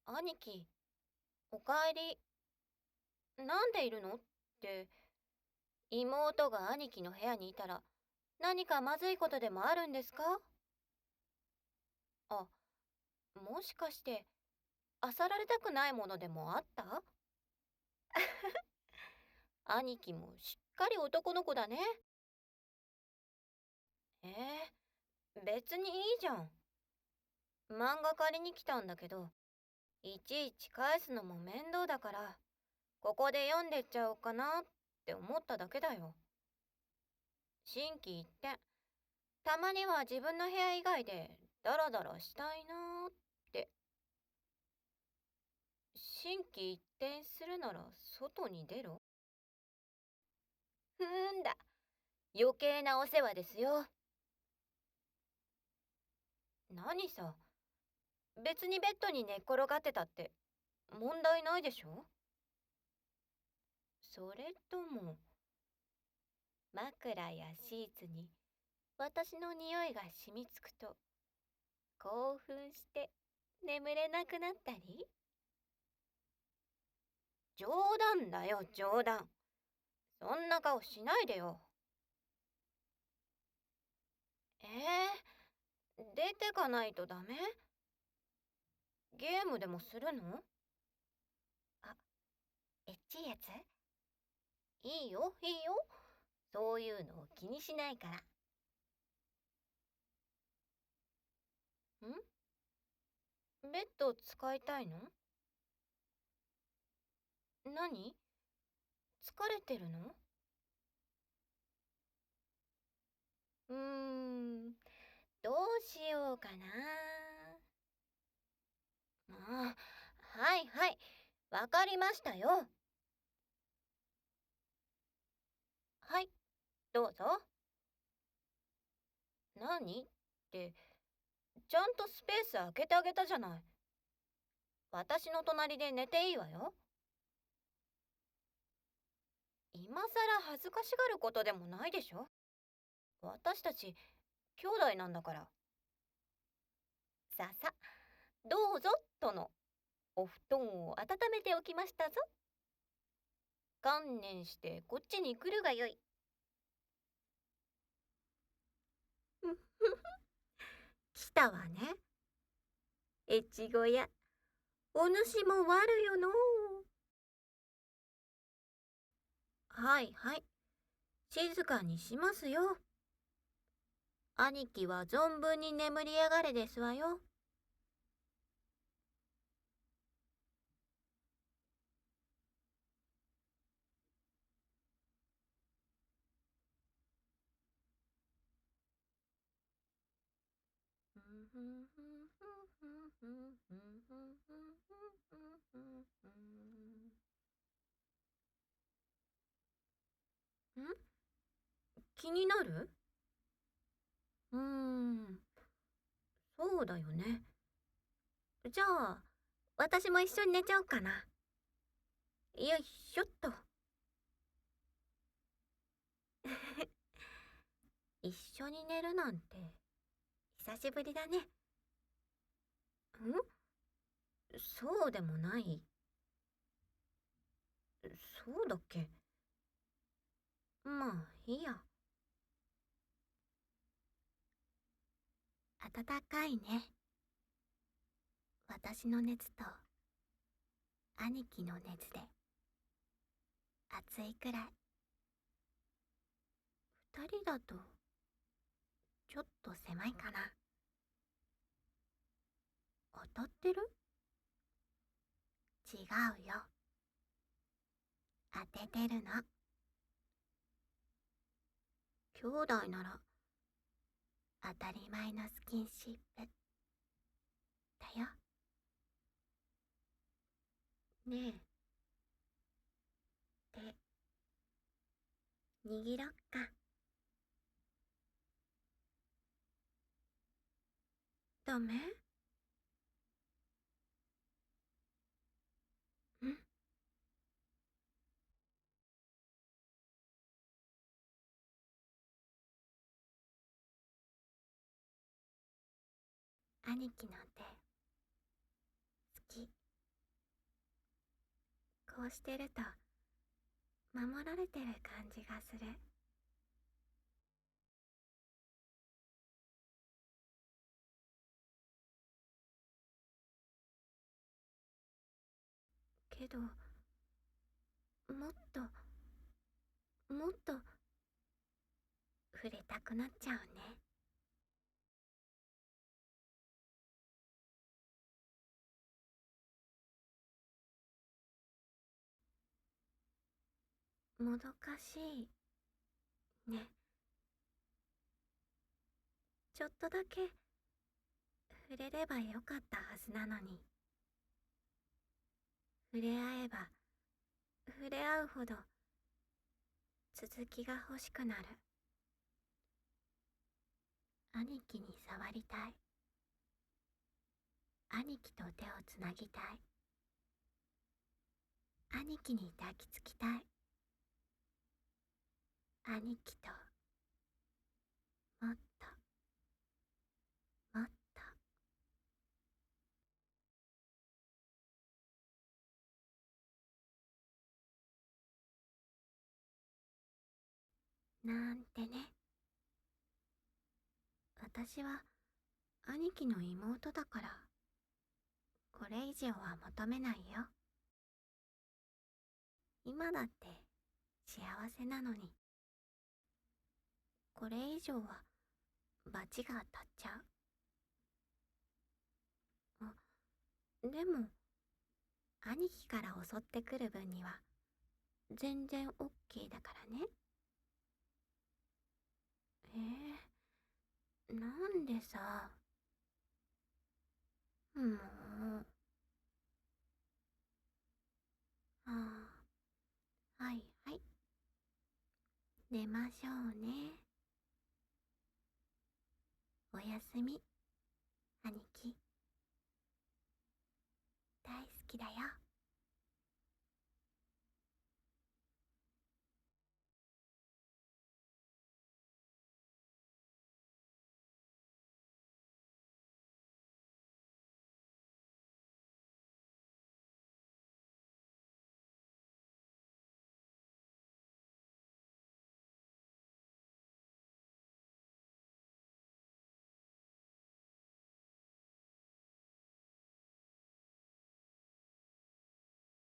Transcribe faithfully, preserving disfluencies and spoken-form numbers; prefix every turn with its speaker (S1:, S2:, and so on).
S1: 兄貴、おかえり。なんでいるのって、妹が兄貴の部屋にいたら、何かまずいことでもあるんですか？あ、もしかして、漁られたくないものでもあった？兄貴もしっかり男の子だね。えー、別にいいじゃん。漫画借りに来たんだけど、いちいち返すのも面倒だから、ここで読んでっちゃおうかなって思っただけだよ。心機一転。たまには自分の部屋以外でダラダラしたいなーって。心機一転するなら外に出ろ。ふーんだ。余計なお世話ですよ。何さ、別にベッドに寝っ転がってたって問題ないでしょ？それとも、枕やシーツに私の匂いが染みつくと興奮して眠れなくなったり？冗談だよ、冗談。そんな顔しないでよ。えー、出てかないとダメ？ゲームでもするの？あ、エッチいやつ？いいよ、いいよ。そういうのを気にしないから。ん？ベッド使いたいの？何？疲れてるの？うーん、どうしようかな。ああ、はいはい、わかりましたよ。はい、どうぞ。何って、ちゃんとスペース空けてあげたじゃない。私の隣で寝ていいわよ。今さら恥ずかしがることでもないでしょ。私たち、兄弟なんだから。ささ、どうぞ、殿。お布団を温めておきましたぞ。観念してこっちに来るがよい。ふふふ、来たわね。越後屋、お主も悪よのう。はいはい、静かにしますよ。兄貴は存分に眠りやがれですわよ。ん？気になる？うーん、そうだよね。じゃあ、私も一緒に寝ちゃおうかな。よいしょっと。一緒に寝るなんて、久しぶりだね。ん？そうでもない？そうだっけ？まあ、いいや。暖かいね。私の熱と、兄貴の熱で、暑いくらい。二人だと、ちょっと狭いかな。当たってる？違うよ。当ててるの。兄弟なら、当たり前のスキンシップ。だよ。ねえ、手、握ろっか。ダメ？ん？兄貴の手、好き。 こうしてると守られてる感じがする。けど、もっと、もっと触れたくなっちゃうね。もどかしいね。ちょっとだけ触れればよかったはずなのに。触れ合えば触れ合うほど続きが欲しくなる。兄貴に触りたい。兄貴と手をつなぎたい。兄貴に抱きつきたい。兄貴ともっともっと。なんてね。私は兄貴の妹だからこれ以上は求めないよ。今だって幸せなのに、これ以上は罰が当たっちゃう。あ、でも兄貴から襲ってくる分には全然オッケーだからね。えー、なんでさ。もう。ああ、はいはい。寝ましょうね。おやすみ、兄貴。大好きだよ。